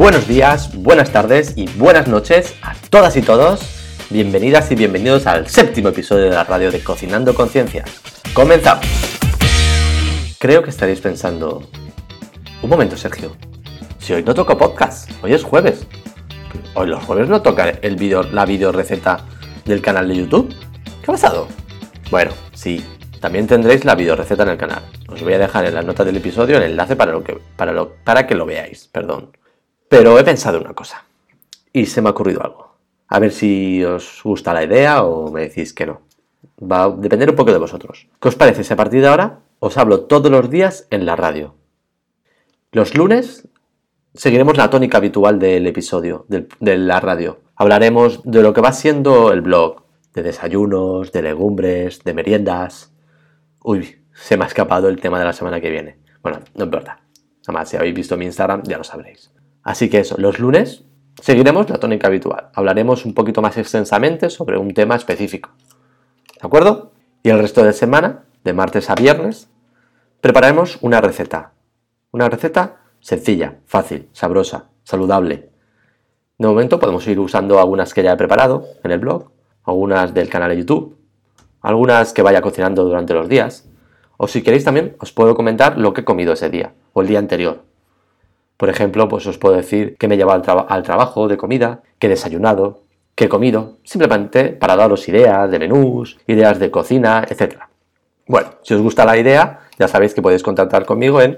Buenos días, buenas tardes y buenas noches a todas y todos. Bienvenidas y bienvenidos al 7º episodio de la radio de Cocinando Conciencias. ¡Comenzamos! Creo que estaréis pensando... Un momento, Sergio. Si hoy no toco podcast, hoy es jueves. Hoy los jueves no toca la video receta del canal de YouTube. ¿Qué ha pasado? Bueno, sí, también tendréis la video receta en el canal. Os voy a dejar en las notas del episodio el enlace para que lo veáis, perdón. Pero he pensado una cosa y se me ha ocurrido algo. A ver si os gusta la idea o me decís que no. Va a depender un poco de vosotros. ¿Qué os parece si a partir de ahora os hablo todos los días en la radio? Los lunes seguiremos la tónica habitual del episodio, de la radio. Hablaremos de lo que va siendo el blog, de desayunos, de legumbres, de meriendas. Uy, se me ha escapado el tema de la semana que viene. Bueno, no importa. Además, si habéis visto mi Instagram ya lo sabréis. Así que eso, los lunes seguiremos la tónica habitual. Hablaremos un poquito más extensamente sobre un tema específico. ¿De acuerdo? Y el resto de semana, de martes a viernes, prepararemos una receta. Una receta sencilla, fácil, sabrosa, saludable. De momento podemos ir usando algunas que ya he preparado en el blog, algunas del canal de YouTube, algunas que vaya cocinando durante los días. O si queréis también os puedo comentar lo que he comido ese día o el día anterior. Por ejemplo, pues os puedo decir que me he llevado al trabajo de comida, que he desayunado, que he comido, simplemente para daros ideas de menús, ideas de cocina, etc. Bueno, si os gusta la idea, ya sabéis que podéis contactar conmigo en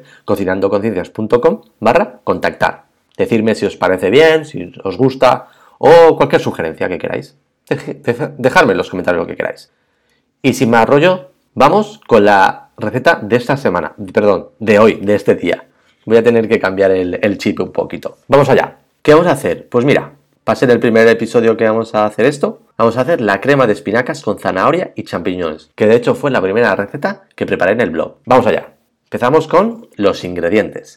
cocinandoconciencias.com/contactar. Decirme si os parece bien, si os gusta o cualquier sugerencia que queráis. Dejadme en los comentarios lo que queráis. Y sin más rollo, vamos con la receta de esta semana, de hoy, de este día. Voy a tener que cambiar el chip un poquito. Vamos allá. ¿Qué vamos a hacer? Pues mira, pasé del primer episodio que vamos a hacer esto. Vamos a hacer la crema de espinacas con zanahoria y champiñones, que de hecho fue la primera receta que preparé en el blog. Vamos allá. Empezamos con los ingredientes.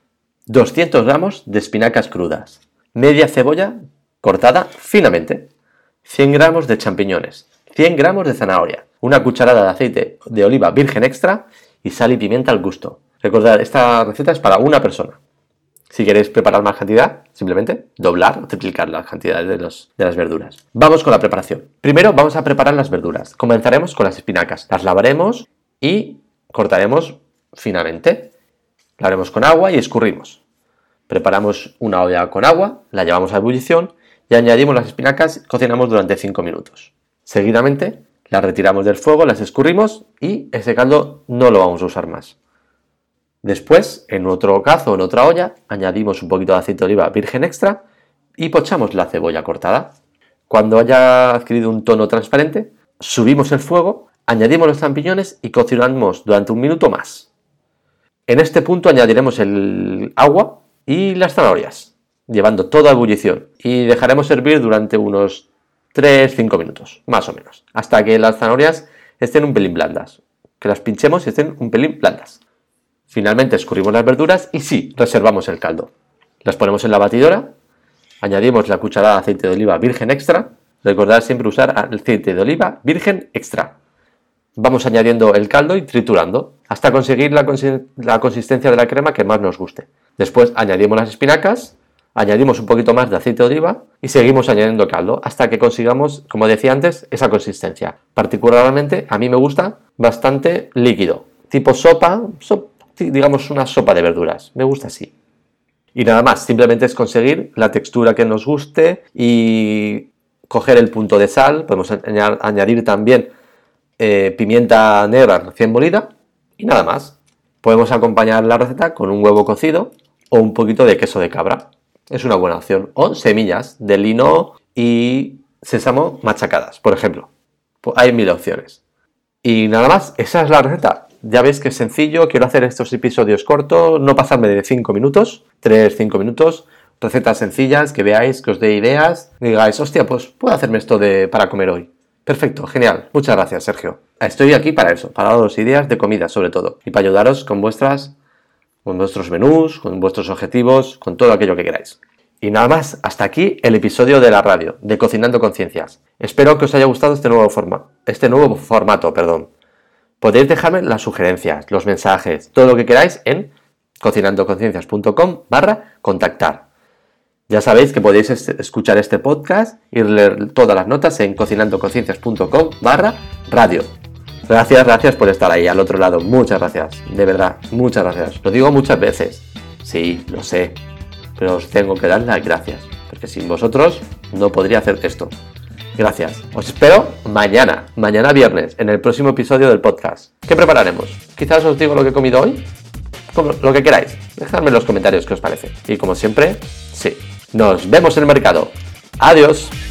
200 gramos de espinacas crudas, media cebolla cortada finamente, 100 gramos de champiñones, 100 gramos de zanahoria, una cucharada de aceite de oliva virgen extra y sal y pimienta al gusto. Recordad, esta receta es para una persona. Si queréis preparar más cantidad, simplemente doblar o triplicar las cantidades de las verduras. Vamos con la preparación. Primero vamos a preparar las verduras. Comenzaremos con las espinacas. Las lavaremos y cortaremos finamente. La haremos con agua y escurrimos. Preparamos una olla con agua, la llevamos a ebullición y añadimos las espinacas y cocinamos durante 5 minutos. Seguidamente las retiramos del fuego, las escurrimos y ese caldo no lo vamos a usar más. Después, en otro cazo o en otra olla, añadimos un poquito de aceite de oliva virgen extra y pochamos la cebolla cortada. Cuando haya adquirido un tono transparente, subimos el fuego, añadimos los champiñones y cocinamos durante 1 minuto más. En este punto añadiremos el agua y las zanahorias, llevando todo a ebullición, y dejaremos hervir durante unos 3-5 minutos, más o menos, hasta que las zanahorias estén un pelín blandas, que las pinchemos y estén un pelín blandas. Finalmente escurrimos las verduras y sí, reservamos el caldo. Las ponemos en la batidora, añadimos la cucharada de aceite de oliva virgen extra. Recordad siempre usar aceite de oliva virgen extra. Vamos añadiendo el caldo y triturando hasta conseguir la consistencia de la crema que más nos guste. Después añadimos las espinacas, añadimos un poquito más de aceite de oliva y seguimos añadiendo caldo hasta que consigamos, como decía antes, esa consistencia. Particularmente a mí me gusta bastante líquido, tipo sopa, digamos una sopa de verduras, me gusta así. Y nada más, simplemente es conseguir la textura que nos guste y coger el punto de sal. Podemos añadir también pimienta negra recién molida y nada más. Podemos acompañar la receta con un huevo cocido o un poquito de queso de cabra. Es una buena opción. O semillas de lino y sésamo machacadas, por ejemplo. Hay 1000 opciones. Y nada más, esa es la receta. Ya veis que es sencillo, quiero hacer estos episodios cortos, no pasarme de 5 minutos, 3-5 minutos, recetas sencillas, que veáis, que os dé ideas, y digáis, hostia, pues puedo hacerme esto para comer hoy. Perfecto, genial, muchas gracias, Sergio. Estoy aquí para eso, para daros ideas de comida sobre todo, y para ayudaros con vuestros menús, con vuestros objetivos, con todo aquello que queráis. Y nada más, hasta aquí el episodio de la radio, de Cocinando Conciencias. Espero que os haya gustado este nuevo formato. Podéis dejarme las sugerencias, los mensajes, todo lo que queráis en cocinandoconciencias.com/contactar. Ya sabéis que podéis escuchar este podcast y leer todas las notas en cocinandoconciencias.com/radio. Gracias por estar ahí al otro lado. Muchas gracias. De verdad, muchas gracias. Lo digo muchas veces. Sí, lo sé. Pero os tengo que dar las gracias. Porque sin vosotros no podría hacer esto. Gracias. Os espero mañana viernes, en el próximo episodio del podcast. ¿Qué prepararemos? Quizás os digo lo que he comido hoy. Como lo que queráis. Dejadme en los comentarios qué os parece. Y como siempre, sí. Nos vemos en el mercado. Adiós.